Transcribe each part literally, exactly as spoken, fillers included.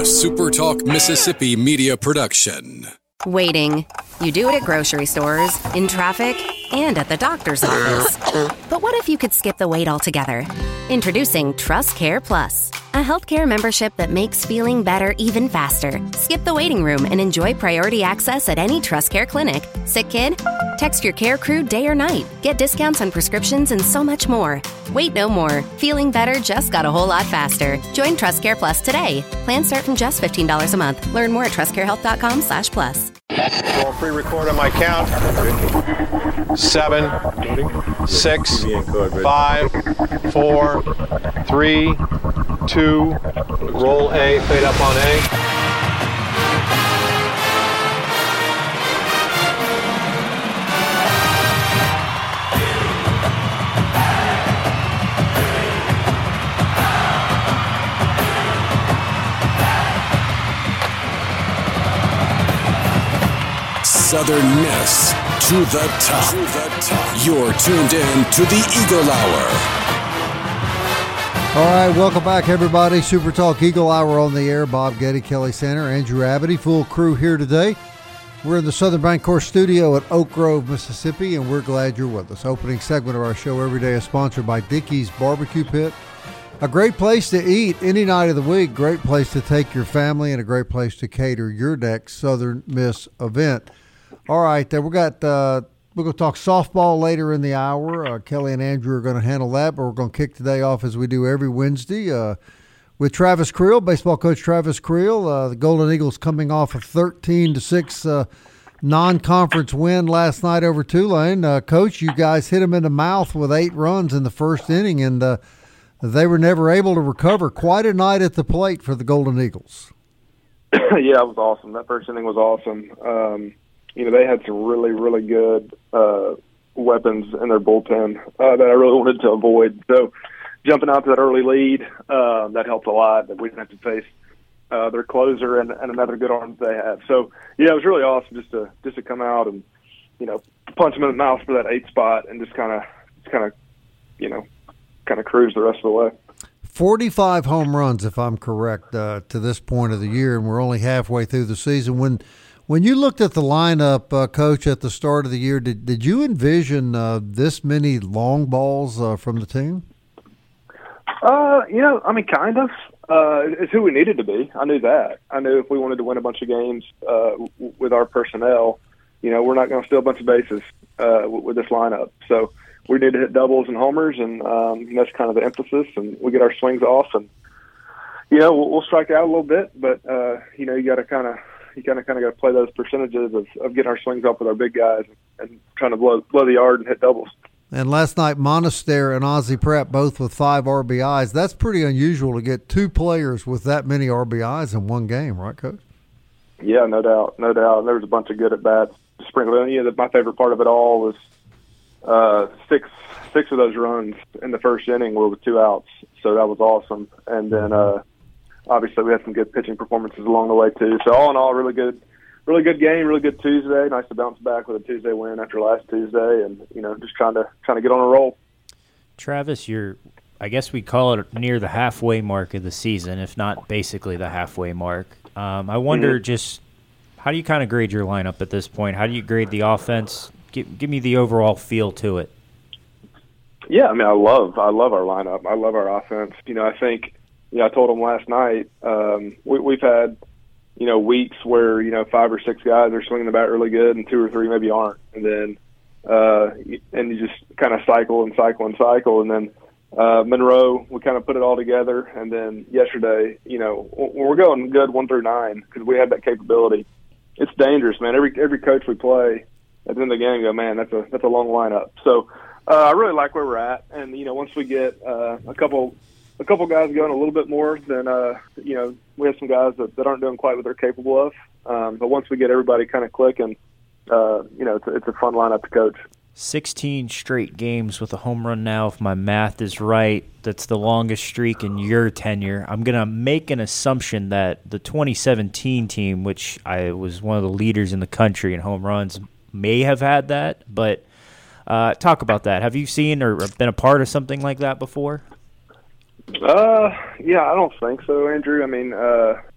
A Super Talk Mississippi media production. Waiting. You do it at grocery stores, in traffic, and at the doctor's office. But what if you could skip the wait altogether? Introducing Trust Care Plus, a healthcare membership that makes feeling better even faster. Skip the waiting room and enjoy priority access at any Trust Care clinic. Sick kid? Text your care crew day or night. Get discounts on prescriptions and so much more. Wait no more. Feeling better just got a whole lot faster. Join Trust Care Plus today. Plans start from just fifteen dollars a month. Learn more at trustcarehealth.com slash plus. I'll pre-record on my count. Seven, six, five, four, three, two, roll A, fade up on A. Southern Miss to the top. To the top. You're tuned in to the Eagle Hour. All right, welcome back, everybody. Super Talk Eagle Hour on the air. Bob Getty, Kelly Center, Andrew Abity, full crew here today. We're in the Southern Bancorp studio at Oak Grove, Mississippi, and we're glad you're with us. Opening segment of our show every day is sponsored by Dickey's Barbecue Pit. A great place to eat any night of the week. Great place to take your family and a great place to cater your next Southern Miss event. All right, uh, we got uh, we're going to talk softball later in the hour. Uh, Kelly and Andrew are going to handle that, but we're going to kick today off as we do every Wednesday uh, with Travis Creel, baseball coach Travis Creel. Uh, the Golden Eagles coming off a thirteen to six uh, non-conference win last night over Tulane. Uh, Coach, you guys hit them in the mouth with eight runs in the first inning, and uh, they were never able to recover. Quite a night at the plate for the Golden Eagles. Yeah, it was awesome. That first inning was awesome. Um, You know, they had some really, really good uh, weapons in their bullpen uh, that I really wanted to avoid. So jumping out to that early lead, uh, that helped a lot, that we didn't have to face uh, their closer and, and another good arm that they had. So, yeah, it was really awesome just to just to come out and, you know, punch them in the mouth for that eight spot and just kind of, just kind of, you know, kind of cruise the rest of the way. forty-five home runs, if I'm correct, uh, to this point of the year, and we're only halfway through the season. When When you looked at the lineup, uh, Coach, at the start of the year, did did you envision uh, this many long balls uh, from the team? Uh, you know, I mean, kind of. Uh, it's who we needed to be. I knew that. I knew if we wanted to win a bunch of games uh, w- with our personnel, you know, we're not going to steal a bunch of bases uh, w- with this lineup. So we need to hit doubles and homers, and um, that's kind of the emphasis. And we get our swings off, and you know, we'll, we'll strike out a little bit, but uh, you know, you got to kind of. You kind of kind of got to play those percentages of, of getting our swings up with our big guys and trying to blow blow the yard and hit doubles. And last night, Monaster and Ozzie Pratt both with five R B Is. That's pretty unusual to get two players with that many R B Is in one game, right, Coach? Yeah, no doubt, no doubt. And there was a bunch of good at bats sprinkled in. You know, my favorite part of it all was uh, six six of those runs in the first inning were with two outs, so that was awesome. And then. Uh, Obviously, we had some good pitching performances along the way, too. So, all in all, really good really good game, really good Tuesday. Nice to bounce back with a Tuesday win after last Tuesday and, you know, just trying to trying to get on a roll. Travis, you're, I guess we call it near the halfway mark of the season, if not basically the halfway mark. Um, I wonder mm-hmm. just how do you kind of grade your lineup at this point? How do you grade the offense? Give, give me the overall feel to it. Yeah, I mean, I love I love our lineup. I love our offense. You know, I think – you know, I told them last night, um, we, we've had, you know, weeks where, you know, five or six guys are swinging the bat really good and two or three maybe aren't. And then, uh, and you just kind of cycle and cycle and cycle. And then uh, Monroe, we kind of put it all together. And then yesterday, you know, when we're going good one through nine, because we have that capability, it's dangerous, man. Every every coach we play at the end of the game go, man, that's a, that's a long lineup. So uh, I really like where we're at. And, you know, once we get uh, a couple – a couple guys going a little bit more than, uh, you know, we have some guys that, that aren't doing quite what they're capable of. Um, but once we get everybody kind of clicking, uh, you know, it's a, it's a fun lineup to coach. sixteen straight games with a home run now, if my math is right. That's the longest streak in your tenure. I'm going to make an assumption that the twenty seventeen team, which I was one of the leaders in the country in home runs, may have had that. But uh, talk about that. Have you seen or been a part of something like that before? Uh, yeah, I don't think so, Andrew. I mean, uh,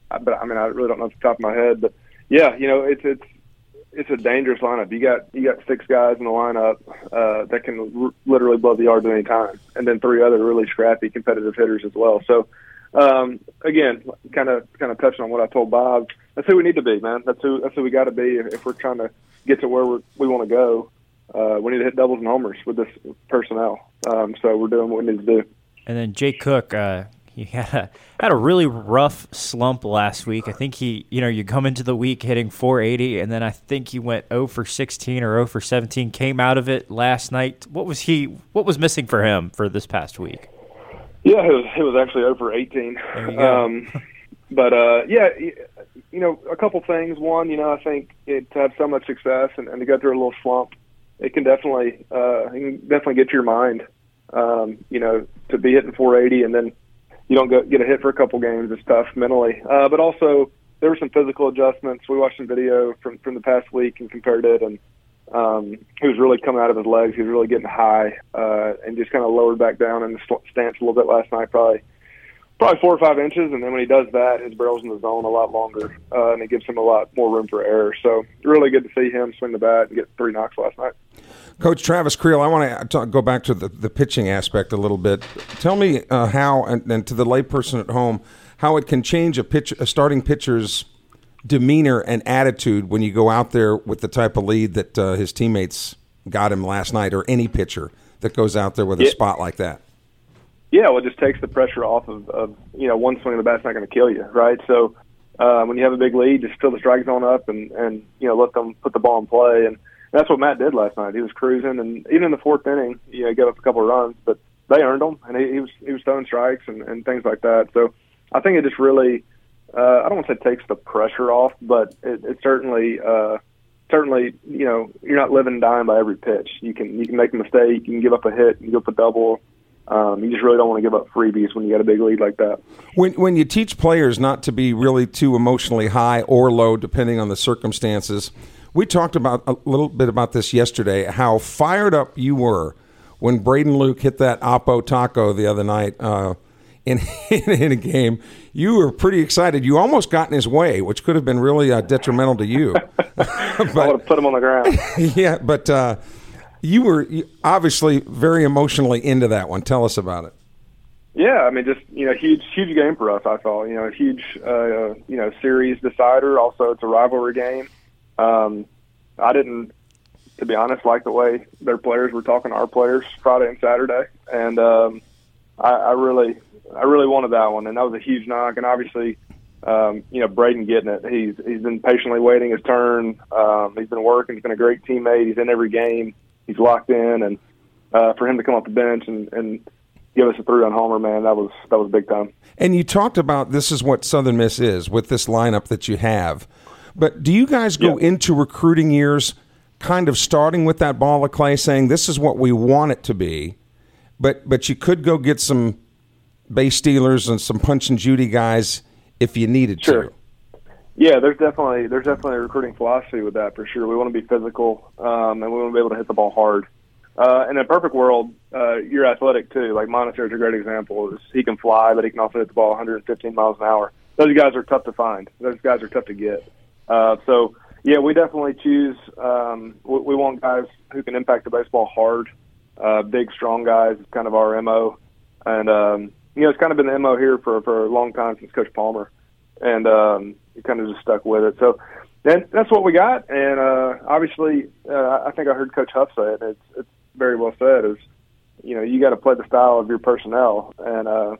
but I mean, I really don't know off the top of my head. But yeah, you know, it's it's it's a dangerous lineup. You got you got six guys in the lineup uh, that can r- literally blow the yard at any time, and then three other really scrappy, competitive hitters as well. So. Um, again, kind of, kind of touching on what I told Bob. That's who we need to be, man. That's who, that's who we got to be if, if we're trying to get to where we're, we want to go. Uh, we need to hit doubles and homers with this personnel. Um, so we're doing what we need to do. And then Jay Cook, uh, he had a, had a really rough slump last week. I think he, you know, you come into the week hitting four eighty, and then I think he went oh for sixteen or oh for seventeen. Came out of it last night. What was he? What was missing for him for this past week? Yeah, it was, it was actually over eighteen. There you go. Um, but, uh, yeah, you know, a couple things. One, you know, I think it, to have so much success and, and to go through a little slump, it can definitely uh, it can definitely get to your mind, um, you know, to be hitting four eighty and then you don't go, get a hit for a couple games. It's tough mentally. Uh, but also there were some physical adjustments. We watched some video from, from the past week and compared it, and Um, he was really coming out of his legs. He was really getting high uh, and just kind of lowered back down in the stance a little bit last night, probably probably four or five inches. And then when he does that, his barrel's in the zone a lot longer, uh, and it gives him a lot more room for error. So really good to see him swing the bat and get three knocks last night. Coach Travis Creel, I want to go back to the, the pitching aspect a little bit. Tell me uh, how, and, and to the layperson at home, how it can change a pitch, a starting pitcher's demeanor and attitude when you go out there with the type of lead that uh, his teammates got him last night, or any pitcher that goes out there with a yeah. spot like that. Yeah, well, it just takes the pressure off of, of you know, one swing of the bat's not going to kill you, right? So uh, when you have a big lead, just fill the strike zone up and, and, you know, let them put the ball in play. And that's what Matt did last night. He was cruising, and even in the fourth inning, you know, he gave up a couple of runs, but they earned them, and he, he was he was throwing strikes and, and things like that. So I think it just really – Uh, I don't want to say takes the pressure off, but it, it certainly, uh, certainly, you know, you're not living and dying by every pitch. You can you can make a mistake, you can give up a hit, you can give up a double. Um, you just really don't want to give up freebies when you got a big lead like that. When when you teach players not to be really too emotionally high or low, depending on the circumstances, we talked about a little bit about this yesterday. How fired up you were when Braden Luke hit that Oppo Taco the other night. Uh, In, in a game, you were pretty excited. You almost got in his way, which could have been really uh, detrimental to you. but, I would have put him on the ground. Yeah, but uh, you were obviously very emotionally into that one. Tell us about it. Yeah, I mean, just, you know, huge, huge game for us, I thought. You know, a huge, uh, you know, series decider. Also, it's a rivalry game. Um, I didn't, to be honest, like the way their players were talking to our players Friday and Saturday. And um, I, I really... I really wanted that one, and that was a huge knock. And obviously, um, you know, Braden getting it. He's he's been patiently waiting his turn. Um, he's been working. He's been a great teammate. He's in every game. He's locked in, and uh, for him to come off the bench and, and give us a three-run homer, man, that was that was big time. And you talked about this is what Southern Miss is with this lineup that you have. But do you guys go yeah. into recruiting years kind of starting with that ball of clay, saying this is what we want it to be, but but you could go get some base stealers and some punch and Judy guys if you needed sure. to. Yeah, there's definitely there's definitely a recruiting philosophy with that for sure. We want to be physical, um, and we want to be able to hit the ball hard. Uh, in a perfect world, uh, you're athletic too. Like Monaster's a great example. Is he can fly, but he can also hit the ball one hundred fifteen miles an hour. Those guys are tough to find. Those guys are tough to get. Uh, so yeah, we definitely choose. Um, we, we want guys who can impact the baseball hard. Uh, big, strong guys is kind of our M O, and um, you know, it's kind of been the M O here for, for a long time since Coach Palmer, and um, we kind of just stuck with it. So then that's what we got, and uh, obviously uh, I think I heard Coach Huff say it. It's, it's very well said. Is you know you got to play the style of your personnel, and uh,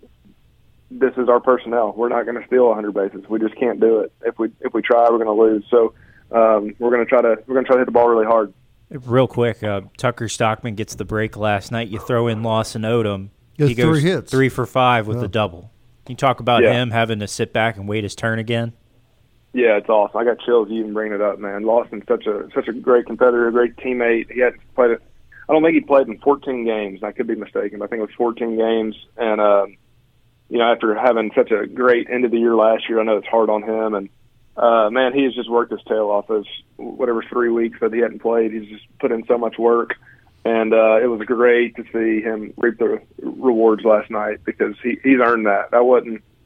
this is our personnel. We're not going to steal one hundred bases. We just can't do it. If we if we try, we're going to lose. So um, we're going to try to we're going to try to hit the ball really hard. Real quick, uh, Tucker Stockman gets the break last night. You throw in Lawson Odom. He goes three hits. three for five with yeah. a double. You talk about yeah. him having to sit back and wait his turn again. Yeah, it's awesome. I got chills even bringing it up, man. Lawson's such a such a great competitor, a great teammate. He hadn't played it. I don't think he played in fourteen games. I could be mistaken, but I think it was fourteen games. And um, you know, after having such a great end of the year last year, I know it's hard on him. And uh, man, he has just worked his tail off those whatever three weeks that he hadn't played. He's just put in so much work. And uh, it was great to see him reap the rewards last night because he, he's earned that. That wasn't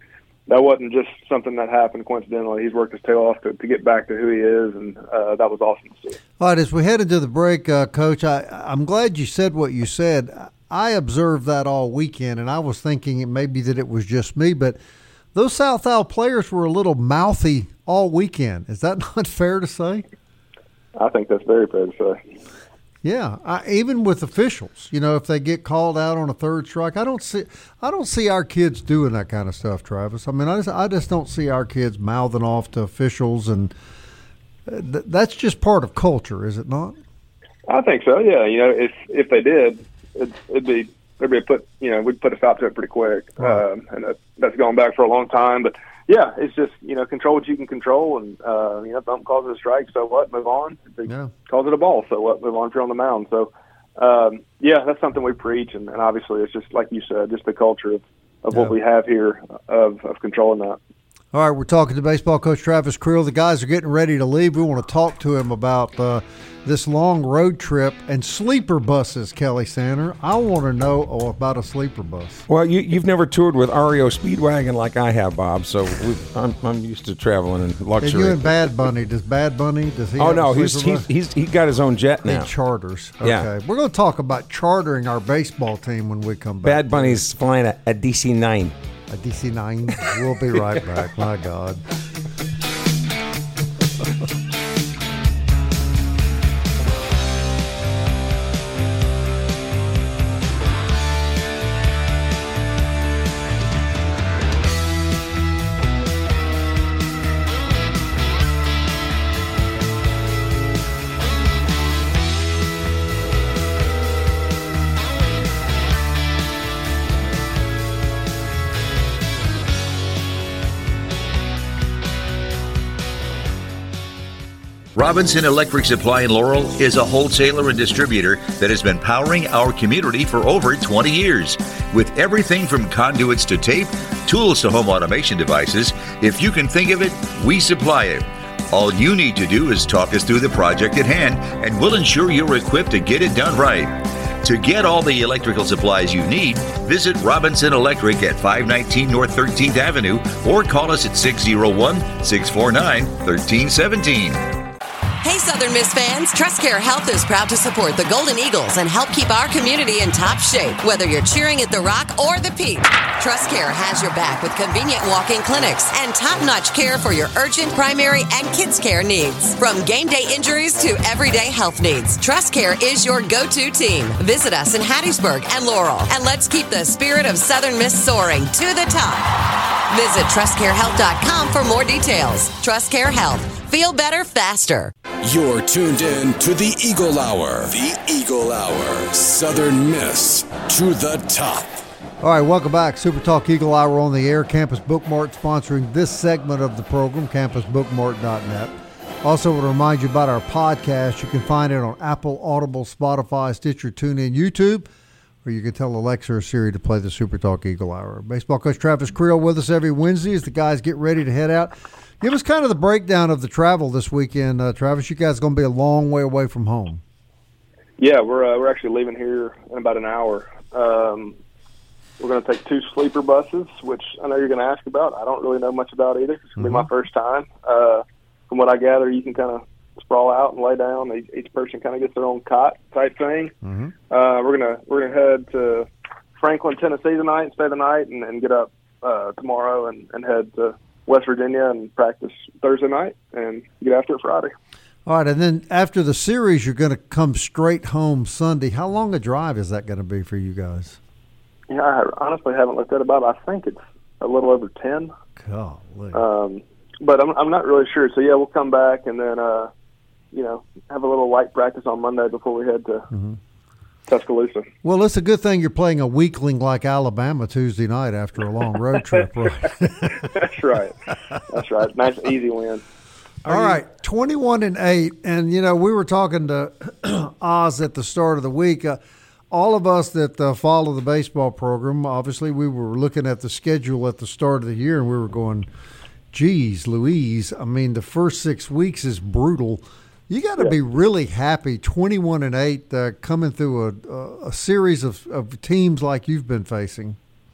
that wasn't just something that happened coincidentally. He's worked his tail off to, to get back to who he is, and uh, that was awesome to see. All right, as we head into the break, uh, Coach, I, I'm glad you said what you said. I observed that all weekend, and I was thinking it maybe that it was just me, but those South Al players were a little mouthy all weekend. Is that not fair to say? I think that's very fair to say. Yeah, I, even with officials, you know, if they get called out on a third strike, I don't see, I don't see our kids doing that kind of stuff, Travis. I mean, I just, I just don't see our kids mouthing off to officials, and th- that's just part of culture, is it not? I think so. Yeah, you know, if if they did, it'd, it'd be there'd be a put, you know, we'd put a stop to it pretty quick, right. um, and that, that's gone back for a long time, but. Yeah, it's just, you know, control what you can control, and, uh, you know, if something causes a strike, so what, move on. If they yeah. cause it a ball, so what, move on if you're on the mound. So, um, yeah, that's something we preach, and, and obviously it's just, like you said, just the culture of, of yeah. what we have here of, of controlling that. All right, we're talking to baseball coach Travis Creel. The guys are getting ready to leave. We want to talk to him about uh, this long road trip and sleeper buses, Kelly Sander. I want to know oh, about a sleeper bus. Well, you, you've never toured with R E O Speedwagon like I have, Bob, so we've, I'm, I'm used to traveling in luxury. And you and Bad Bunny, does Bad Bunny, does he Oh, have no, a he's, sleeper he's, bus? he's, he got his own jet now. He charters. Okay. Yeah. We're going to talk about chartering our baseball team when we come back. Bad Bunny's flying a, a D C nine. A D C nine. We'll be right back. My God. Robinson Electric Supply in Laurel is a wholesaler and distributor that has been powering our community for over twenty years. With everything from conduits to tape, tools to home automation devices, if you can think of it, we supply it. All you need to do is talk us through the project at hand, and we'll ensure you're equipped to get it done right. To get all the electrical supplies you need, visit Robinson Electric at five nineteen North thirteenth Avenue or call us at six oh one, six four nine, one three one seven. Hey, Southern Miss fans, TrustCare Health is proud to support the Golden Eagles and help keep our community in top shape, whether you're cheering at the Rock or the Peak. TrustCare has your back with convenient walk-in clinics and top-notch care for your urgent, primary, and kids' care needs. From game day injuries to everyday health needs, TrustCare is your go-to team. Visit us in Hattiesburg and Laurel, and let's keep the spirit of Southern Miss soaring to the top. Visit trust care health dot com for more details. TrustCare Health. Feel better faster. You're tuned in to the Eagle Hour. The Eagle Hour. Southern Miss to the top. All right, welcome back. Super Talk Eagle Hour on the air. Campus Bookmart sponsoring this segment of the program, campus bookmart dot net. Also, want to remind you about our podcast. You can find it on Apple, Audible, Spotify, Stitcher, TuneIn, YouTube, or you can tell Alexa or Siri to play the Super Talk Eagle Hour. Baseball coach Travis Creel with us every Wednesday as the guys get ready to head out. Give us kind of the breakdown of the travel this weekend, uh, Travis. You guys are going to be a long way away from home. Yeah, we're uh, we're actually leaving here in about an hour. Um, we're going to take two sleeper buses, which I know you're going to ask about. I don't really know much about either. It's going to mm-hmm. be my first time. Uh, from what I gather, you can kind of sprawl out and lay down. Each, each person kind of gets their own cot type thing. Mm-hmm. Uh, we're gonna we're gonna head to Franklin, Tennessee tonight, and stay the night, and, and get up uh, tomorrow and, and head to West Virginia and practice Thursday night and get after it Friday. All right, and then after the series, you're going to come straight home Sunday. How long a drive is that going to be for you guys? Yeah, I honestly haven't looked at it, Bob. I think it's a little over ten. Golly. Um, but I'm I'm not really sure. So yeah, we'll come back and then uh, you know have a little light practice on Monday before we head to mm-hmm. Tuscaloosa. Well, it's a good thing you're playing a weakling like Alabama Tuesday night after a long road trip. Right? That's right. That's right. Nice, easy win. All Are right, you... twenty-one and eight, and you know we were talking to Oz at the start of the week. Uh, all of us that uh, follow the baseball program, obviously, we were looking at the schedule at the start of the year, and we were going, "Geez, Louise! I mean, the first six weeks is brutal." You got to yeah. be really happy, twenty-one and eight, uh, coming through a, a, a series of, of teams like you've been facing.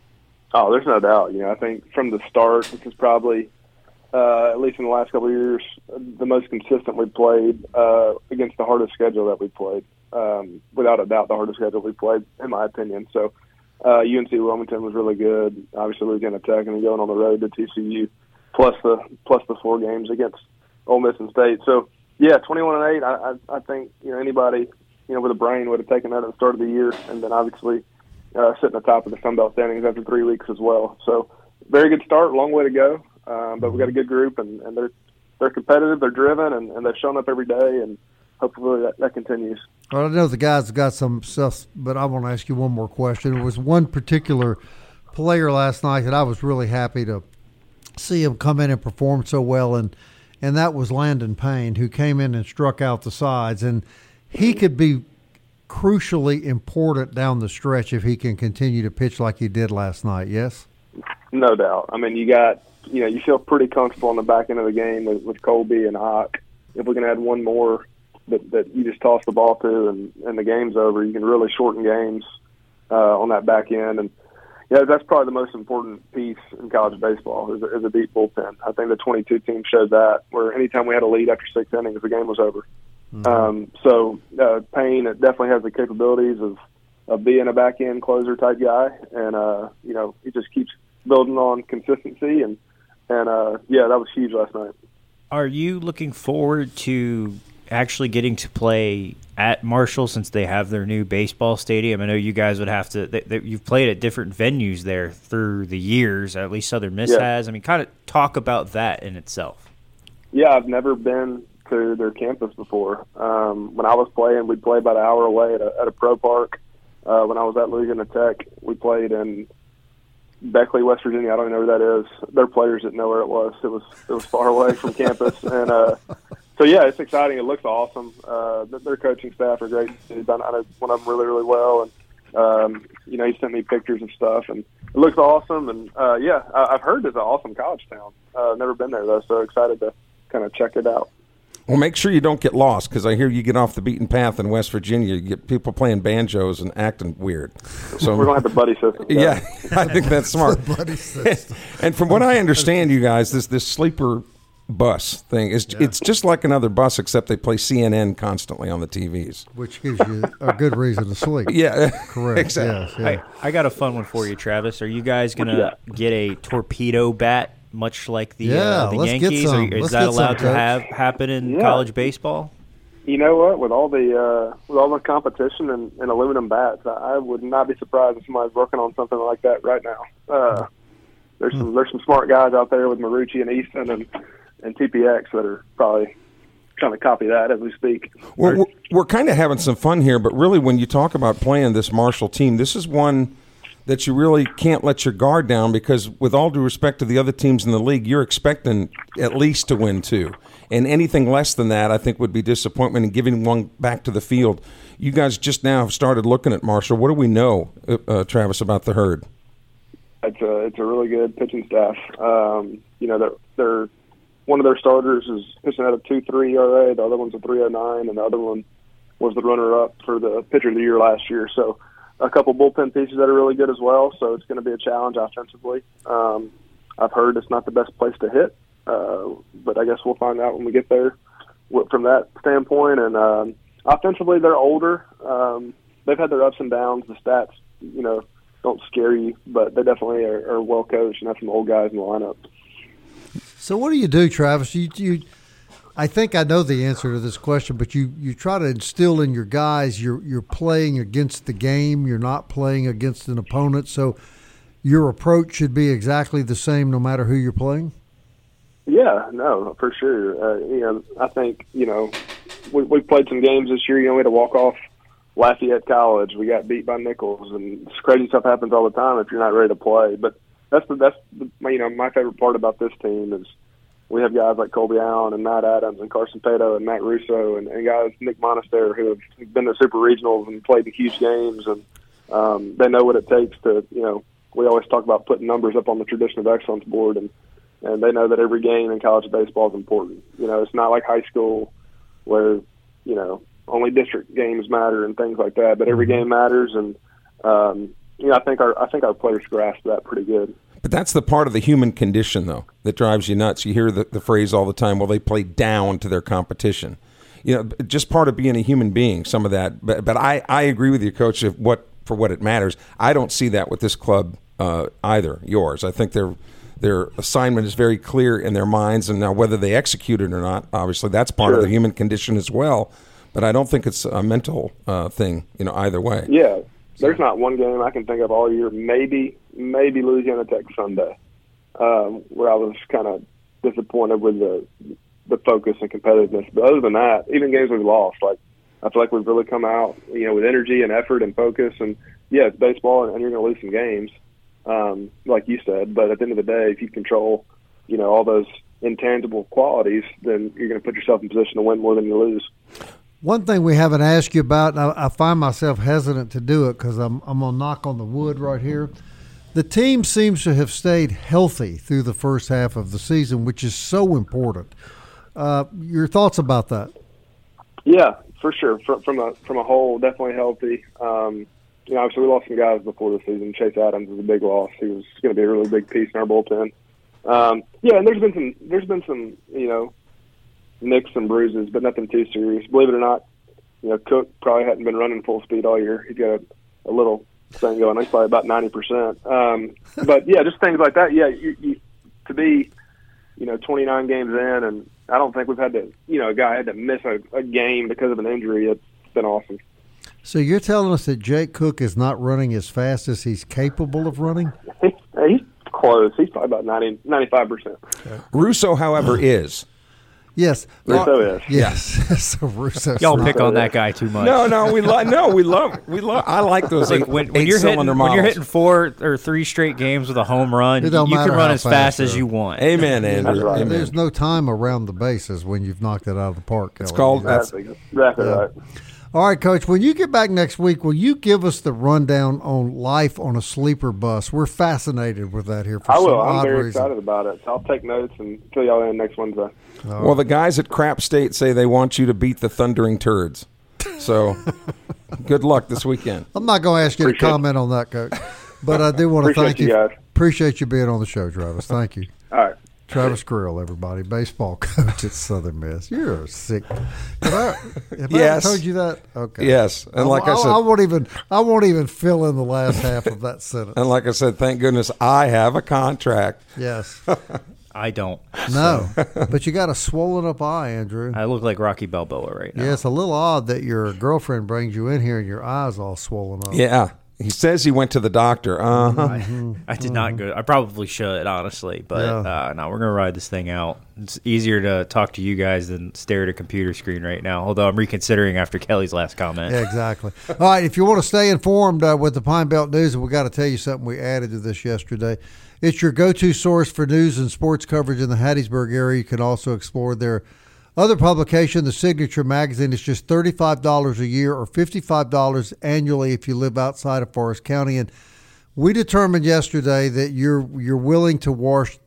Oh, there's no doubt. You know, I think from the start, this is probably, uh, at least in the last couple of years, the most consistent we've played uh, against the hardest schedule that we played. Um, without a doubt, the hardest schedule we played, in my opinion. So uh, U N C Wilmington was really good. Obviously, Louisiana Tech, and then going on the road to T C U, plus the plus the four games against Ole Miss and State. So yeah, twenty-one and eight. I, I, I think you know anybody you know with a brain would have taken that at the start of the year, and then obviously uh, sitting at the top of the Sun Belt standings after three weeks as well. So very good start. Long way to go, um, but we got a good group, and, and they're they're competitive. They're driven, and, and they've shown up every day, and hopefully that, that continues. Well, I know the guys have got some stuff, but I want to ask you one more question. There was one particular player last night that I was really happy to see him come in and perform so well, and and that was Landon Payne, who came in and struck out the sides. And he could be crucially important down the stretch if he can continue to pitch like he did last night, yes? No doubt. I mean, you got, you know, you feel pretty comfortable on the back end of the game with, with Colby and Hawk. If we can add one more that, that you just toss the ball to and, and the game's over, you can really shorten games uh, on that back end. And, yeah, that's probably the most important piece in college baseball is a, is a deep bullpen. I think the twenty-two team showed that, where anytime we had a lead after six innings, the game was over. Mm-hmm. Um, so uh, Payne definitely has the capabilities of, of being a back-end closer-type guy, and, uh, you know, he just keeps building on consistency, and, and uh, yeah, that was huge last night. Are you looking forward to actually getting to play at Marshall since they have their new baseball stadium? I know you guys would have to they, they, – you've played at different venues there through the years, at least Southern Miss yeah. has. I mean, kind of talk about that in itself. Yeah, I've never been to their campus before. Um, when I was playing, we'd play about an hour away at a, at a pro park. Uh, when I was at Louisiana Tech, we played in Beckley, West Virginia. I don't even know where that is. There are players that know where it was. It was it was far away from campus. And uh, so, yeah, it's exciting. It looks awesome. Uh, their coaching staff are great. They've done one of them really, really well. And, um, you know, he sent me pictures of stuff. And it looks awesome. And, uh, yeah, I, I've heard it's an awesome college town. Uh, never been there, though, so excited to kind of check it out. Well, make sure you don't get lost, because I hear you get off the beaten path in West Virginia. You get people playing banjos and acting weird. So we're going to have the buddy system. Yeah, I think that's smart. buddy system. And from what I understand, you guys, this this sleeper bus thing is yeah. it's just like another bus, except they play C N N constantly on the T Vs, which gives you a good reason to sleep. Yeah, correct. Exactly. Yes, yeah. I, I got a fun one for you, Travis. Are you guys gonna get a torpedo bat? Much like the, yeah, uh, the let's Yankees, get some. Or is let's that allowed some, to have happen in yeah. college baseball? You know what? With all the uh, with all the competition and, and aluminum bats, I, I would not be surprised if somebody's working on something like that right now. Uh, there's some there's some smart guys out there with Marucci and Easton and and T P X that are probably trying to copy that as we speak. Well, we're, we're kind of having some fun here, but really, when you talk about playing this Marshall team, this is one that you really can't let your guard down, because with all due respect to the other teams in the league, you're expecting at least to win two. And anything less than that, I think, would be disappointment in giving one back to the field. You guys just now have started looking at Marshall. What do we know, uh, uh, Travis, about the Herd? It's a, it's a really good pitching staff. Um, you know, they're, they're one of their starters is pitching at a two three E R A. The other one's a three oh nine, and the other one was the runner-up for the pitcher of the year last year. So a couple bullpen pieces that are really good as well, so it's going to be a challenge offensively. Um, I've heard it's not the best place to hit, uh, but I guess we'll find out when we get there from that standpoint. And um, offensively, they're older. Um, they've had their ups and downs. The stats, you know, don't scare you, but they definitely are, are well coached and have some old guys in the lineup. So what do you do, Travis? You you. I think I know the answer to this question, but you, you try to instill in your guys you're you're playing against the game. You're not playing against an opponent. So your approach should be exactly the same no matter who you're playing? Yeah, no, for sure. Uh, you know, I think, you know, we we played some games this year. You know, we had to walk off Lafayette College. We got beat by Nichols, and crazy stuff happens all the time if you're not ready to play. But that's the, that's the, you know, my favorite part about this team is we have guys like Colby Allen and Matt Adams and Carson Pato and Matt Russo and, and guys, Nick Monaster, who have been to super regionals and played in huge games, and um, they know what it takes to, you know, we always talk about putting numbers up on the tradition of excellence board, and, and they know that every game in college baseball is important. You know, it's not like high school where, you know, only district games matter and things like that, but every game matters, and, um, you know, I think our I think our players grasp that pretty good. But that's the part of the human condition, though, that drives you nuts. You hear the, the phrase all the time, well, they play down to their competition. You know, just part of being a human being, some of that. But but I, I agree with you, Coach, if what for what it matters. I don't see that with this club uh, either, yours. I think their their assignment is very clear in their minds, and now whether they execute it or not, obviously, that's part Sure. of the human condition as well. But I don't think it's a mental uh, thing, you know, either way. Yeah, there's not one game I can think of all year, maybe maybe Louisiana Tech Sunday, um, where I was kind of disappointed with the the focus and competitiveness. But other than that, even games we've lost, like I feel like we've really come out, you know, with energy and effort and focus. And yeah, it's baseball, and, and you're going to lose some games, um, like you said. But at the end of the day, if you control, you know, all those intangible qualities, then you're going to put yourself in position to win more than you lose. One thing we haven't asked you about, and I, I find myself hesitant to do it because I'm, I'm going to knock on the wood right here. The team seems to have stayed healthy through the first half of the season, which is so important. Uh, your thoughts about that? Yeah, for sure. From, from a from a whole, definitely healthy. Um, you know, obviously we lost some guys before the season. Chase Adams was a big loss. He was going to be a really big piece in our bullpen. Um, yeah, and there's been some there's been some you know nicks and bruises, but nothing too serious. Believe it or not, you know, Cook probably hadn't been running full speed all year. He's got a, a little thing going. He's probably about ninety percent. Um, but yeah, just things like that. Yeah, you, you, to be you know twenty-nine games in, and I don't think we've had to, you know, a guy had to miss a, a game because of an injury. It's been awesome. So you're telling us that Jake Cook is not running as fast as he's capable of running? He's close. He's probably about ninety, ninety-five percent. Russo, however, is. Yes. Russo is. Yes. So Russo. Y'all pick on that guy too much. No, no, we love. No, we love. We love. I like those Like eight, when, when you're hitting, cylinder when you're models. hitting four or three straight games with a home run, It you don't can matter run how as fast fast as you're- you want. Amen, Andrew. That's right. Amen. There's no time around the bases when you've knocked it out of the park. It's Kelly. called. That's That's, exactly right. All right, Coach, when you get back next week, will you give us the rundown on life on a sleeper bus? We're fascinated with that here for I some will. I'm odd very reason. excited about it. So I'll take notes and fill y'all in next Wednesday. well, the guys at Crap State say they want you to beat the Thundering Turds. So, good luck this weekend. I'm not going to ask you Appreciate to comment on that, Coach, but I do want to Appreciate thank you guys. Appreciate you being on the show, Travis. Thank you. All right. Travis Grill, everybody, baseball coach at Southern Miss. You're a sick. Have I, have Yes. I ever told you that? Okay. Yes, and like I, I, said, I won't even. I won't even fill in the last half of that sentence. and like I said, thank goodness I have a contract. Yes. I don't. No, but you got a swollen up eye, Andrew. I look like Rocky Balboa right now. Yeah, it's a little odd that your girlfriend brings you in here and your eye's all swollen up. Yeah, he says he went to the doctor. Uh huh. I, I did not go. I probably should, honestly, but Mm-hmm. Yeah. uh, no, we're gonna ride this thing out. It's easier to talk to you guys than stare at a computer screen right now. Although I'm reconsidering after Kelly's last comment. Yeah, exactly. All right, if you want to stay informed uh, with the Pine Belt News, and we got to tell you something we added to this yesterday. It's your go-to source for news and sports coverage in the Hattiesburg area. You can also explore their other publication, the Signature Magazine. It's just thirty-five dollars a year or fifty-five dollars annually if you live outside of Forest County. And we determined yesterday that you're you're willing to wash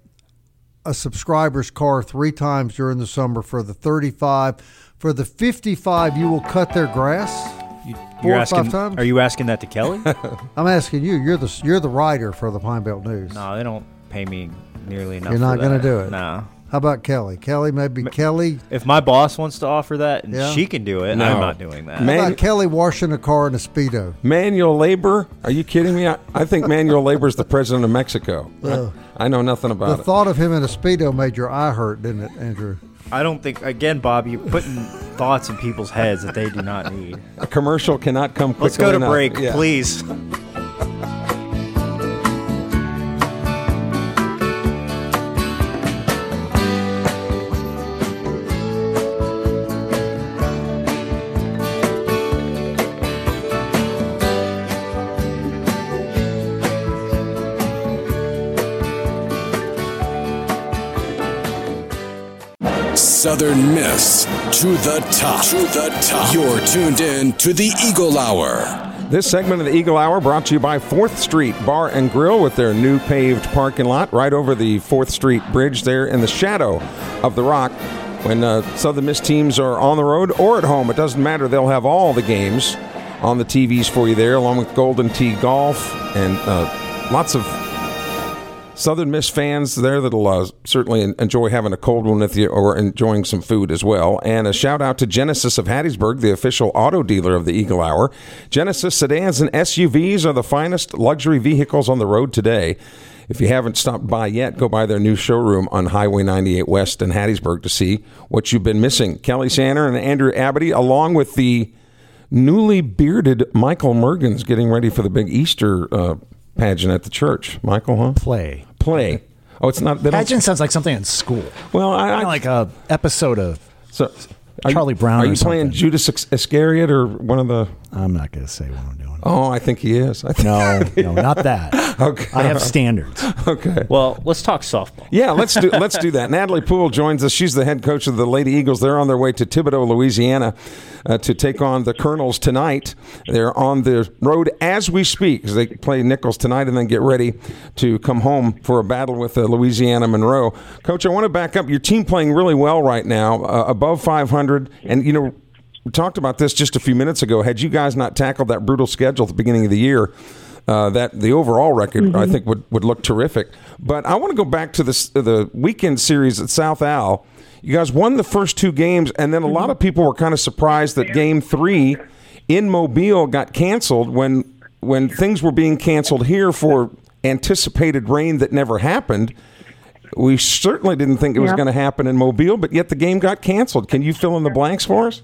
a subscriber's car three times during the summer for the thirty-five. For the fifty-five, you will cut their grass. You, Four you're or asking, five times? Are you asking that to Kelly? I'm asking you. You're the you're the writer for the Pine Belt News. No, they don't pay me nearly enough. You're not going gonna to do it? No. How about Kelly? Kelly, maybe Kelly. If my boss wants to offer that and Yeah. she can do it, No. I'm not doing that. How Man- about Kelly washing a car in a Speedo? Manual labor? Are you kidding me? I, I think manual labor is the president of Mexico. Ugh. I, I know nothing The about it. thought of him in a Speedo made your eye hurt, didn't it, Andrew? I don't think, again, Bob, you're putting thoughts in people's heads that they do not need. A commercial cannot come quickly Let's go to enough. break, Yeah. please. Southern Miss to the top. To the top. You're tuned in to the Eagle Hour. This segment of the Eagle Hour brought to you by fourth Street Bar and Grill with their new paved parking lot right over the fourth Street Bridge there in the shadow of the Rock. When uh, Southern Miss teams are on the road or at home, it doesn't matter. They'll have all the games on the T Vs for you there, along with Golden Tee Golf, and uh, lots of Southern Miss fans there that'll uh, certainly enjoy having a cold one with you or enjoying some food as well. And a shout out to Genesis of Hattiesburg, the official auto dealer of the Eagle Hour. Genesis sedans and S U Vs are the finest luxury vehicles on the road today. If you haven't stopped by yet, go by their new showroom on Highway ninety-eight West in Hattiesburg to see what you've been missing. Kelly Sander and Andrew Abity, along with the newly bearded Michael Mergens, getting ready for the big Easter uh, pageant at the church. Michael, huh? Play. Play. Oh, it's not. Pageant sounds like something in school. Well, I, I like a episode of so, Charlie you, Brown. Are you or playing Judas Iscariot or one of the? I'm not going to say what I'm doing. Oh, I think he is. I think no, no, not that. Okay. I have standards. Okay. Well, let's talk softball. Yeah, let's do let's do that. Natalie Poole joins us. She's the head coach of the Lady Eagles. They're on their way to Thibodaux, Louisiana, uh, to take on the Colonels tonight. They're on the road as we speak because they play Nichols tonight and then get ready to come home for a battle with uh, Louisiana Monroe. Coach, I want to back up. Your team playing really well right now, uh, above five hundred, and you know. We talked about this just a few minutes ago. Had you guys not tackled that brutal schedule at the beginning of the year, uh, that the overall record, mm-hmm. I think, would, would look terrific. But I want to go back to this, the weekend series at South Al. You guys won the first two games, and then a lot of people were kind of surprised that game three in Mobile got canceled when when things were being canceled here for anticipated rain that never happened. We certainly didn't think it was yep. going to happen in Mobile, but yet the game got canceled. Can you fill in the blanks for us?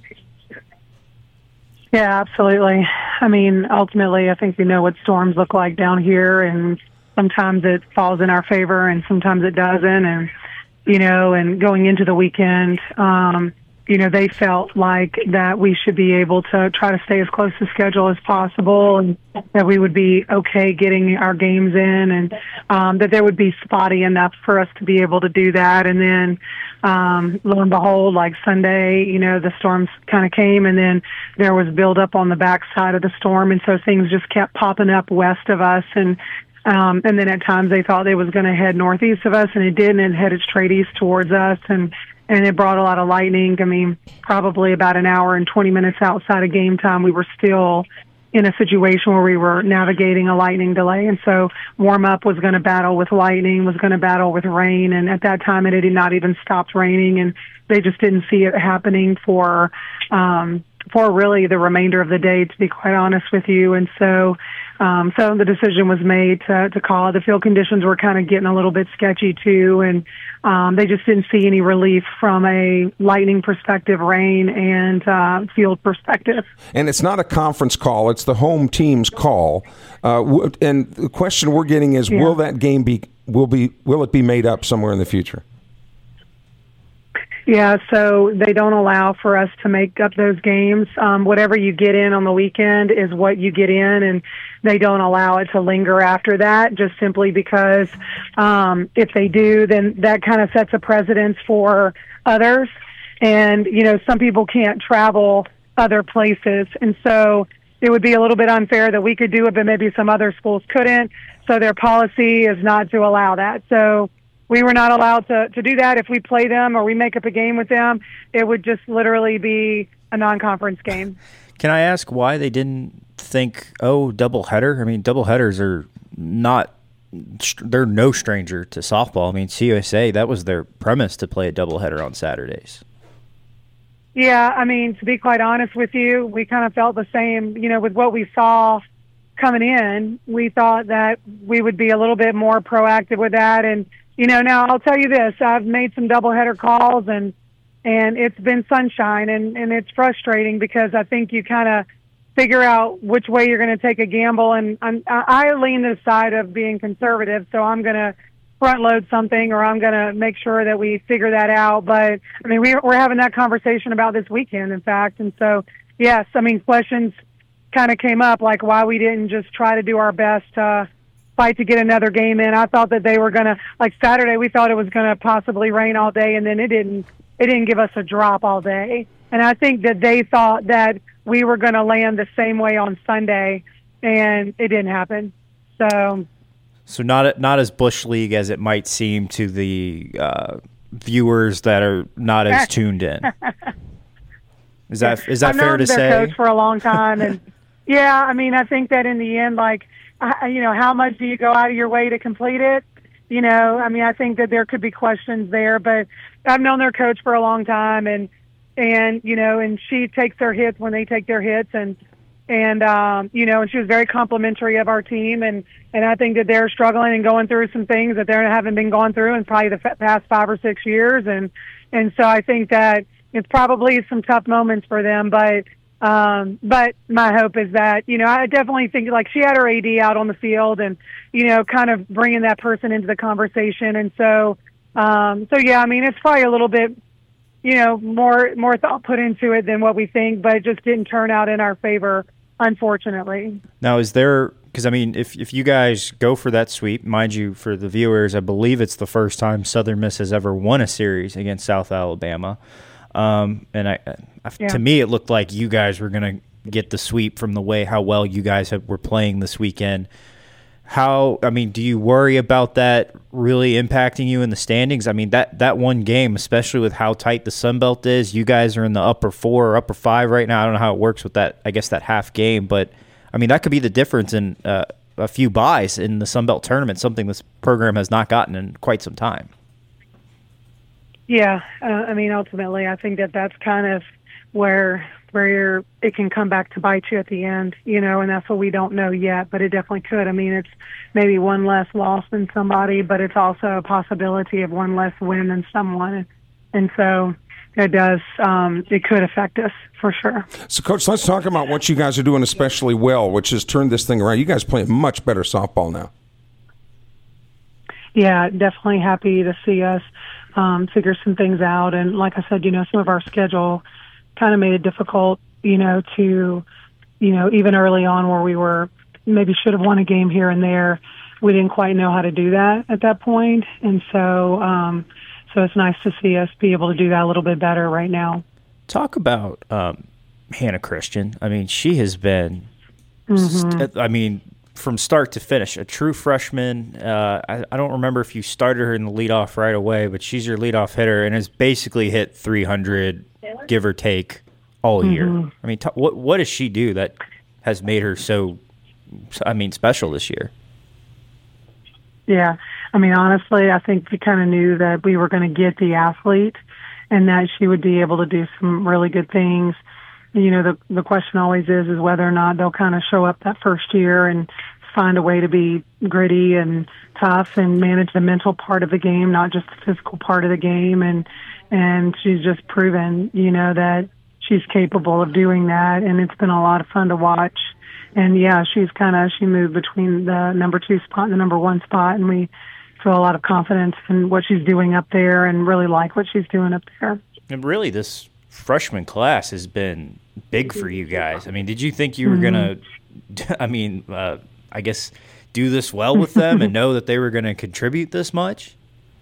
Yeah, absolutely. I mean, ultimately, I think we know what storms look like down here, and sometimes it falls in our favor and sometimes it doesn't. And, you know, and going into the weekend, um, you know, they felt like that we should be able to try to stay as close to schedule as possible and that we would be okay getting our games in and um, that there would be spotty enough for us to be able to do that. And then, um, lo and behold, like Sunday, you know, the storms kind of came and then there was buildup on the backside of the storm. And so things just kept popping up west of us. And Um, and then at times they thought they was going to head northeast of us, and it didn't. It headed straight east towards us, and, and it brought a lot of lightning. I mean, probably about an hour and twenty minutes outside of game time, we were still in a situation where we were navigating a lightning delay. And so warm-up was going to battle with lightning, was going to battle with rain, and at that time it had not even stopped raining, and they just didn't see it happening for um, for really the remainder of the day, to be quite honest with you. And so Um, so the decision was made to, to call it. The field conditions were kind of getting a little bit sketchy too, and um, they just didn't see any relief from a lightning perspective, rain, and uh, field perspective. And it's not a conference call; it's the home team's call. Uh, w- and the question we're getting is: yeah. Will that game be? Will be? Will it be made up somewhere in the future? Yeah, so they don't allow for us to make up those games. Um, whatever you get in on the weekend is what you get in, and they don't allow it to linger after that, just simply because um, if they do, then that kind of sets a precedence for others. And, you know, some people can't travel other places, and so it would be a little bit unfair that we could do it, but maybe some other schools couldn't. So their policy is not to allow that. So we were not allowed to, to do that. If we play them or we make up a game with them, it would just literally be a non-conference game. Can I ask why they didn't think, oh, doubleheader? I mean, doubleheaders are not – they're no stranger to softball. I mean, C U S A, that was their premise to play a doubleheader on Saturdays. Yeah, I mean, to be quite honest with you, we kind of felt the same, you know, with what we saw coming in. We thought that we would be a little bit more proactive with that. And, you know, now I'll tell you this, I've made some doubleheader calls and and it's been sunshine, and, and it's frustrating because I think you kind of figure out which way you're going to take a gamble. And I'm, I lean to the side of being conservative, so I'm going to front load something or I'm going to make sure that we figure that out. But, I mean, we, we're having that conversation about this weekend, in fact. And so, yes, I mean, questions kind of came up, like why we didn't just try to do our best to fight to get another game in. I thought that they were going to, like Saturday, we thought it was going to possibly rain all day, and then it didn't. It didn't give us a drop all day. And I think that they thought that we were going to land the same way on Sunday, and it didn't happen. So, so not not as Bush League as it might seem to the uh, viewers that are not as tuned in. Is that is that I've fair known to their say? Coach for a long time, and yeah, I mean, I think that in the end, like uh, you know, how much do you go out of your way to complete it? You know, I mean, I think that there could be questions there, but I've known their coach for a long time, and and you know, and she takes their hits when they take their hits, and and um, you know, and she was very complimentary of our team, and and I think that they're struggling and going through some things that they haven't been going through in probably the f- past five or six years, and and so I think that it's probably some tough moments for them, but. Um, but my hope is that, you know, I definitely think like she had her A D out on the field and, you know, kind of bringing that person into the conversation. And so, um, so yeah, I mean, it's probably a little bit, you know, more, more thought put into it than what we think, but it just didn't turn out in our favor, unfortunately. Now, is there, because I mean, if, if you guys go for that sweep, mind you, for the viewers, I believe it's the first time Southern Miss has ever won a series against South Alabama. Um, and I, I Yeah. to me, it looked like you guys were going to get the sweep from the way how well you guys have, were playing this weekend. How, I mean, do you worry about that really impacting you in the standings? I mean, that, that one game, especially with how tight the Sun Belt is, you guys are in the upper four or upper five right now. I don't know how it works with that, I guess, that half game. But, I mean, that could be the difference in uh, a few buys in the Sun Belt tournament, something this program has not gotten in quite some time. Yeah, uh, I mean, ultimately, I think that that's kind of where where you're, it can come back to bite you at the end, you know, and that's what we don't know yet, but it definitely could. I mean, it's maybe one less loss than somebody, but it's also a possibility of one less win than someone, and so it does, um, it could affect us for sure. So, Coach, let's talk about what you guys are doing especially well, which has turned this thing around. You guys play much better softball now. Yeah, definitely happy to see us um, figure some things out. And like I said, you know, some of our schedule kind of made it difficult, you know, to, you know, even early on where we were maybe should have won a game here and there, we didn't quite know how to do that at that point. And so, um, so it's nice to see us be able to do that a little bit better right now. Talk about um, Hannah Christian. I mean, she has been, Mm-hmm. st- I mean, from start to finish, a true freshman. Uh, I, I don't remember if you started her in the leadoff right away, but she's your leadoff hitter and has basically hit three hundred, give or take, all Mm-hmm. year. I mean, t- what what does she do that has made her so, I mean, special this year? Yeah. I mean, honestly, I think we kind of knew that we were going to get the athlete and that she would be able to do some really good things. You know, the the question always is, is whether or not they'll kind of show up that first year and find a way to be gritty and tough and manage the mental part of the game, not just the physical part of the game. And, and she's just proven, you know, that she's capable of doing that. And it's been a lot of fun to watch. And yeah, she's kind of, she moved between the number two spot and the number one spot. And we feel a lot of confidence in what she's doing up there and really like what she's doing up there. And really, this freshman class has been big for you guys. I mean, did you think you were Mm-hmm. going to, I mean, uh, I guess, do this well with them and know that they were going to contribute this much?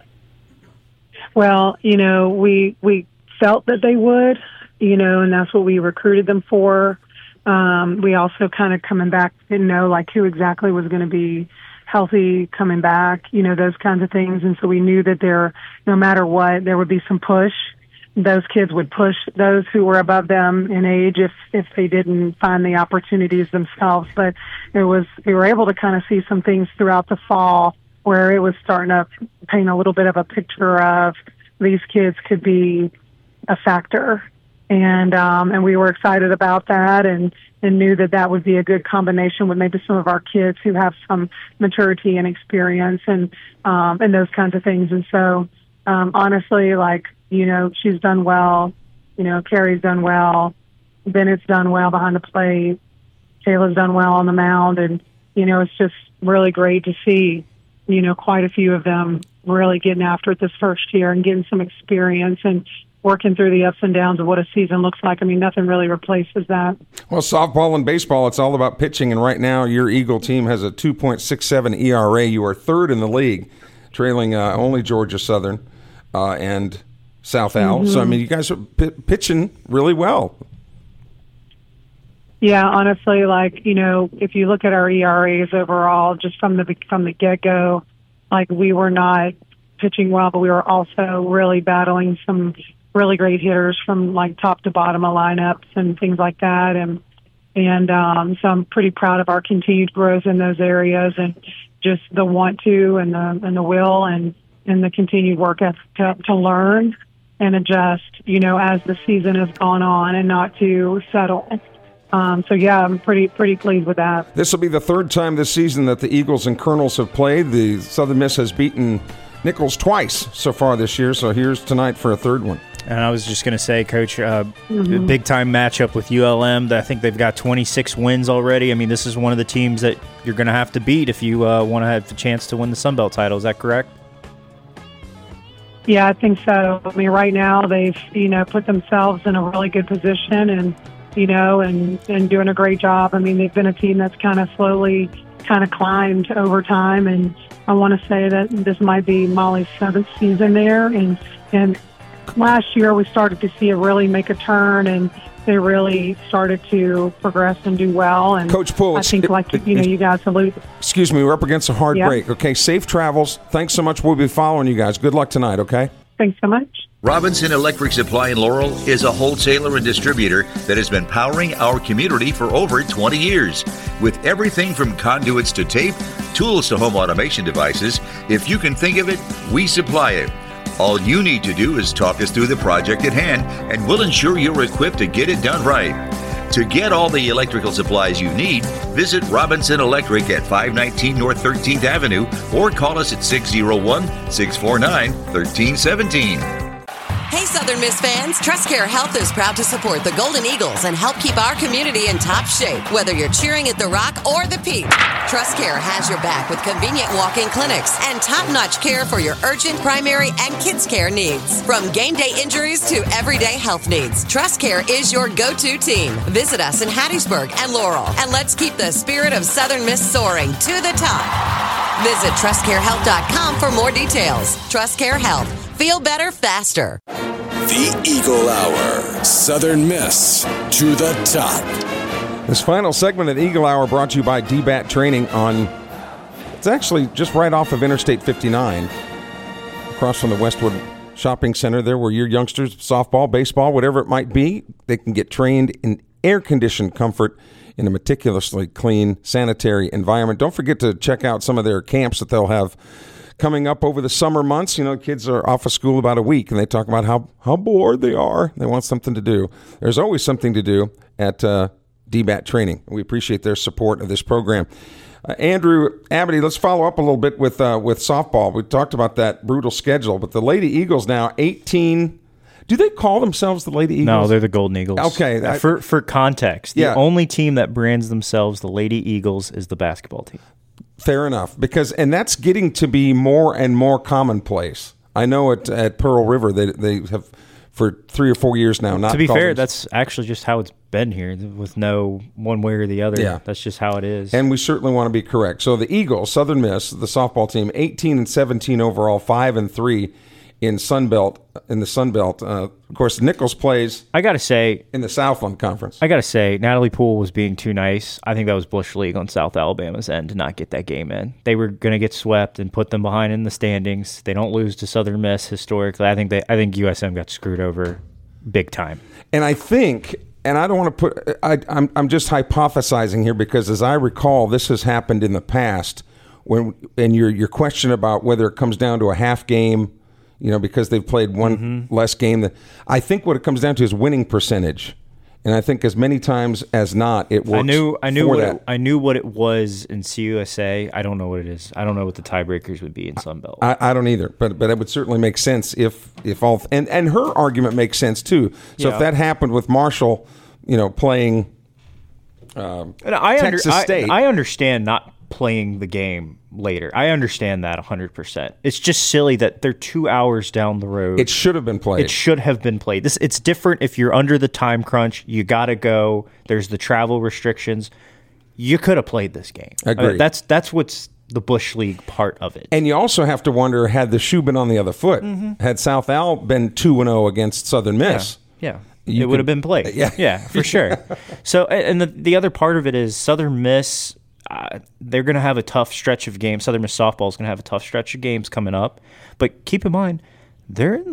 Well, you know, we we felt that they would, you know, and that's what we recruited them for. Um, we also kind of coming back didn't know like who exactly was going to be healthy coming back, you know, those kinds of things. And so we knew that there, no matter what, there would be some push. Those kids would push those who were above them in age if, if they didn't find the opportunities themselves. But it was, we were able to kind of see some things throughout the fall where it was starting to paint a little bit of a picture of these kids could be a factor. And, um, and we were excited about that and, and knew that that would be a good combination with maybe some of our kids who have some maturity and experience and, um, and those kinds of things. And so, um, honestly, like, you know, she's done well. You know, Carrie's done well. Bennett's done well behind the plate. Kayla's done well on the mound. And, you know, it's just really great to see, you know, quite a few of them really getting after it this first year and getting some experience and working through the ups and downs of what a season looks like. I mean, nothing really replaces that. Well, softball and baseball, it's all about pitching. And right now, your Eagle team has a two point six seven E R A. You are third in the league, trailing uh, only Georgia Southern uh, and South Al. Mm-hmm. So, I mean, you guys are p- pitching really well. Yeah, honestly, like, you know, if you look at our E R As overall, just from the from the get-go, like we were not pitching well, but we were also really battling some really great hitters from like top to bottom of lineups and things like that. And And um, so I'm pretty proud of our continued growth in those areas and just the want to and the and the will and, and the continued work ethic to, to learn and adjust, you know, as the season has gone on and not to settle. Um, so, yeah, I'm pretty pretty pleased with that. This will be the third time this season that the Eagles and Colonels have played. The Southern Miss has beaten Nichols twice so far this year, so here's tonight for a third one. And I was just going to say, Coach, uh, Mm-hmm. big-time matchup with U L M. I think they've got twenty-six wins already. I mean, this is one of the teams that you're going to have to beat if you uh, want to have a chance to win the Sun Belt title. Is that correct? Yeah, I think so. I mean, right now they've, you know, put themselves in a really good position and, you know, and, and doing a great job. I mean, they've been a team that's kind of slowly kind of climbed over time. And I want to say that this might be Molly's seventh season there. And, and last year we started to see it really make a turn and they really started to progress and do well. And Coach Poole, I think, it, like, it, you know, it, you guys salute. Excuse me, we're up against a hard Yep. break. Okay, safe travels. Thanks so much. We'll be following you guys. Good luck tonight, okay? Thanks so much. Robinson Electric Supply in Laurel is a wholesaler and distributor that has been powering our community for over twenty years. With everything from conduits to tape, tools to home automation devices, if you can think of it, we supply it. All you need to do is talk us through the project at hand, and we'll ensure you're equipped to get it done right. To get all the electrical supplies you need, visit Robinson Electric at five nineteen North thirteenth Avenue or call us at six oh one, six four nine, one three one seven. Hey, Southern Miss fans, TrustCare Health is proud to support the Golden Eagles and help keep our community in top shape, whether you're cheering at the Rock or the Peak. TrustCare has your back with convenient walk-in clinics and top-notch care for your urgent, primary, and kids' care needs. From game day injuries to everyday health needs, TrustCare is your go-to team. Visit us in Hattiesburg and Laurel, and let's keep the spirit of Southern Miss soaring to the top. Visit trust care health dot com for more details. TrustCare Health. Feel better faster. The Eagle Hour. Southern Miss to the top. This final segment of Eagle Hour brought to you by D BAT Training on, it's actually just right off of Interstate fifty-nine, across from the Westwood Shopping Center there where your youngsters, softball, baseball, whatever it might be, they can get trained in air-conditioned comfort in a meticulously clean, sanitary environment. Don't forget to check out some of their camps that they'll have coming up over the summer months. You know, kids are off of school about a week, and they talk about how, how bored they are. They want something to do. There's always something to do at uh, D BAT Training. We appreciate their support of this program. Uh, Andrew Abity, let's follow up a little bit with uh, with softball. We talked about that brutal schedule, but the Lady Eagles now eighteen. Do they call themselves the Lady Eagles? No, they're the Golden Eagles. Okay. Uh, for for context, the Yeah. only team that brands themselves the Lady Eagles is the basketball team. Fair enough, because and that's getting to be more and more commonplace. I know at at Pearl River they they have for three or four years now. Not to be called fair, them- that's actually just how it's been here, with no one way or the other. Yeah. That's just how it is. and we certainly want to be correct. So the Eagles, Southern Miss, the softball team, eighteen and seventeen overall, five and three in Sunbelt in the Sunbelt. Uh, of course, Nichols plays. I gotta say, in the Southland Conference. I gotta say, Natalie Poole was being too nice. I think that was Bush League on South Alabama's end to not get that game in. They were gonna get swept and put them behind in the standings. They don't lose to Southern Miss historically. I think they. I think U S M got screwed over big time. And I think, and I don't want to put, I, I'm I'm just hypothesizing here because as I recall, this has happened in the past. When and your your question about whether it comes down to a half game, you know, because they've played one Mm-hmm. less game. That I think what it comes down to is winning percentage, and I think as many times as not, it works. I knew. I knew for what that. it, I knew what it was in C U S A. I don't know what it is. I don't know what the tiebreakers would be in Sunbelt. I, I don't either, but but it would certainly make sense if if all and and her argument makes sense too. So Yeah. if that happened with Marshall, you know, playing um, And I, under, Texas I, State, I understand not playing the game later. I understand that one hundred percent. It's just silly that they're two hours down the road. it should have been played. It should have been played. This It's different if you're under the time crunch. You got to go. There's the travel restrictions. You could have played this game. Agreed. Uh, that's that's what's the Bush League part of it. And you also have to wonder, had the shoe been on the other foot, Mm-hmm. had South Al been two and zero against Southern Miss, Yeah. You it would could- have been played. Yeah. yeah, for sure. So, and the the other part of it is Southern Miss. Uh, they're going to have a tough stretch of games. Southern Miss softball is going to have a tough stretch of games coming up. But keep in mind, they're in the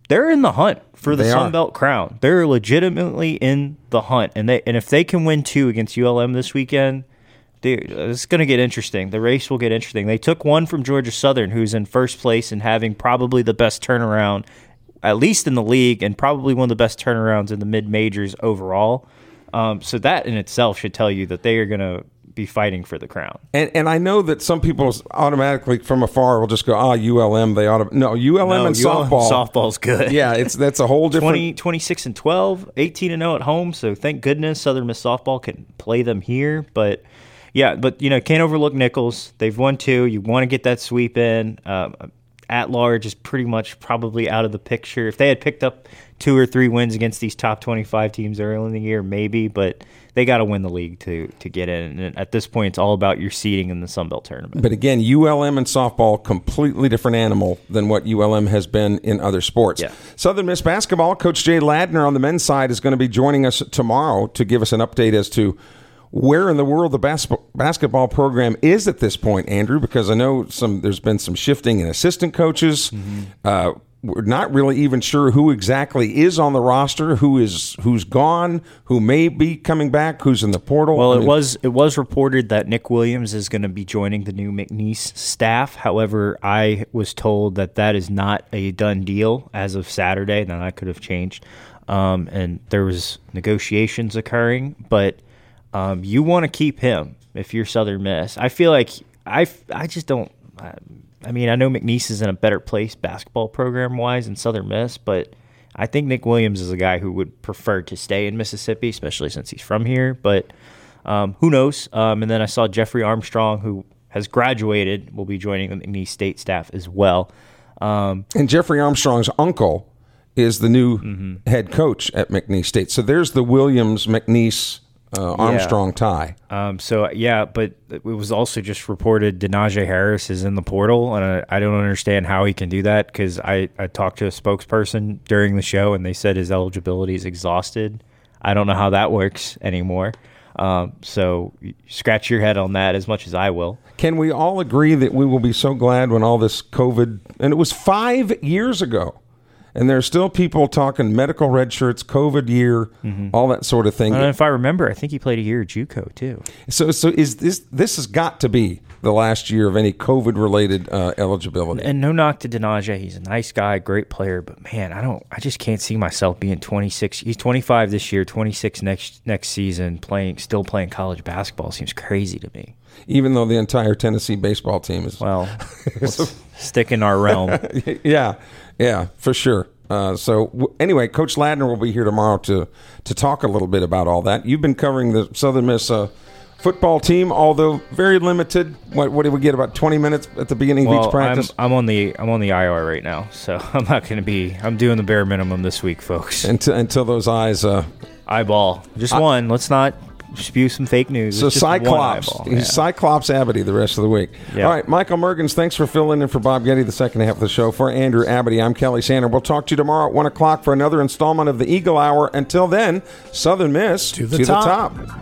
they're in the hunt for the They Sun are. Belt crown. They're legitimately in the hunt, and they and if they can win two against U L M this weekend, they, it's going to get interesting. The race will get interesting. They took one from Georgia Southern, who's in first place and having probably the best turnaround, at least in the league, and probably one of the best turnarounds in the mid majors overall. Um, so that in itself should tell you that they are going to be fighting for the crown. And and I know that some people automatically from afar will just go, ah, U L M, they ought to. No, U L M No, and U L M softball. softball's good. Yeah, it's that's a whole different. twenty, twenty-six and twelve, eighteen and oh at home. So thank goodness Southern Miss softball can play them here. But yeah, but you know, can't overlook Nichols. They've won two. You want to get that sweep in. Um, at large is pretty much probably out of the picture. If they had picked up two or three wins against these top twenty-five teams early in the year, maybe, but they got to win the league to to get in. And at this point, it's all about your seeding in the Sun Belt tournament. But again, U L M and softball, completely different animal than what U L M has been in other sports. Yeah. Southern Miss basketball, Coach Jay Ladner on the men's side is going to be joining us tomorrow to give us an update as to where in the world the bas- basketball program is at this point, Andrew, because I know some there's been some shifting in assistant coaches. Mm-hmm. Uh, we're not really even sure who exactly is on the roster, who is who's gone, who may be coming back, who's in the portal. Well, I it mean, was it was reported that Nick Williams is going to be joining the new McNeese staff. However, I was told that that is not a done deal as of Saturday. Then I could have changed, um, and there was negotiations occurring. But um, you want to keep him if you're Southern Miss. I feel like I I just don't. I, I mean, I know McNeese is in a better place basketball program-wise than Southern Miss, but I think Nick Williams is a guy who would prefer to stay in Mississippi, especially since he's from here. But um, who knows? Um, and then I saw Jeffrey Armstrong, who has graduated, will be joining the McNeese state staff as well. Um, and Jeffrey Armstrong's uncle is the new mm-hmm. head coach at McNeese State. So there's the Williams-McNeese Uh, Armstrong yeah. tie. Um, so, yeah, but it was also just reported Denaje Harris is in the portal, and I, I don't understand how he can do that because I, I talked to a spokesperson during the show, and they said his eligibility is exhausted. I don't know how that works anymore. Um, so scratch your head on that as much as I will. Can we all agree that we will be so glad when all this COVID, and it was five years ago, and there's still people talking medical red shirts, COVID year, mm-hmm. all that sort of thing. And if I remember, I think he played a year at JUCO too. So, so is this this has got to be the last year of any COVID-related uh, eligibility? And no knock to Denaje, he's a nice guy, great player, but man, I don't, I just can't see myself being twenty-six. He's twenty-five this year, twenty-six next next season, playing still playing college basketball seems crazy to me. Even though the entire Tennessee baseball team is well, let's stick in our realm. yeah, yeah, for sure. Uh, so w- anyway, Coach Ladner will be here tomorrow to to talk a little bit about all that. You've been covering the Southern Miss uh, football team, although very limited. What, what did we get? About twenty minutes at the beginning well, of each practice. I'm, I'm on the I'm on the I R right now, so I'm not going to be. I'm doing the bare minimum this week, folks. Until until those eyes uh, eyeball just I, one. Let's not spew some fake news. So Cyclops, he's yeah. Cyclops Abity the rest of the week. Yep. All right, Michael Mergens, thanks for filling in for Bob Getty the second half of the show. For Andrew Abity, I'm Kelly Sander. We'll talk to you tomorrow at one o'clock for another installment of the Eagle Hour. Until then, Southern Miss to the to top. The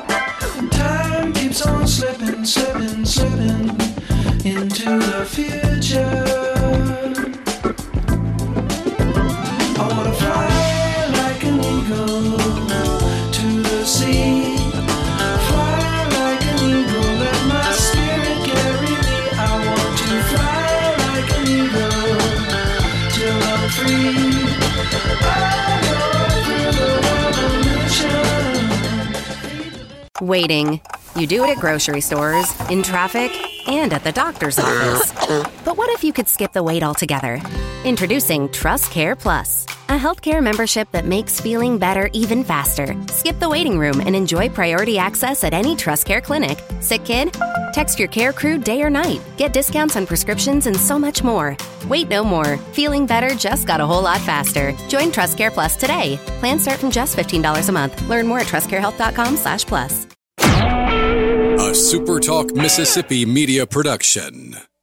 top. Time keeps on slipping, slipping, slipping into the future. I want to fly like an eagle to the sea. Waiting. You do it at grocery stores, in traffic, and at the doctor's office. But what if you could skip the wait altogether? Introducing Trust Care Plus, a healthcare membership that makes feeling better even faster. Skip the waiting room and enjoy priority access at any Trust Care clinic. Sick kid? Text your care crew day or night. Get discounts on prescriptions and so much more. Wait no more. Feeling better just got a whole lot faster. Join Trust Care Plus today. Plans start from just fifteen dollars a month. Learn more at trustcarehealth.com slash plus. A SuperTalk Mississippi media production.